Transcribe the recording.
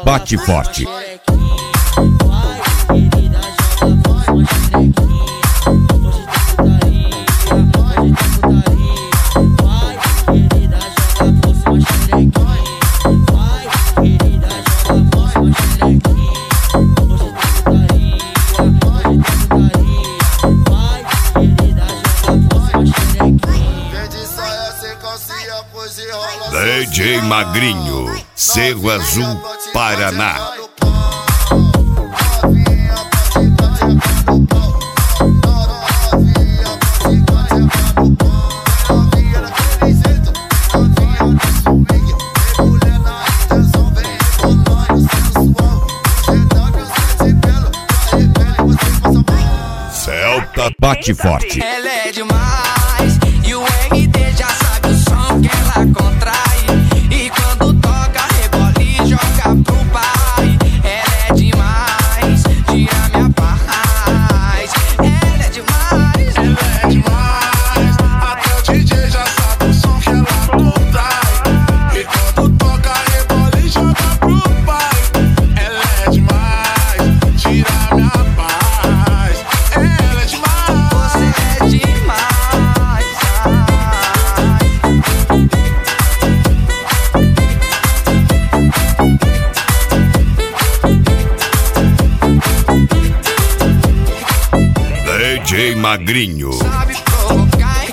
bate forte. DJ Magrinho, Cerro Azul, Paraná. Celta bate forte. Ela é demais e o RD já sabe o som que ela contrai. E quando toca, rebola e joga pro pai. Ela é demais, tira minha paz. Ela é demais, até o DJ já sabe o som que ela contrai. E quando toca, rebola e joga pro pai. Ela é demais, tira minha paz. Ela é demais, você é demais. DJ Magrinho.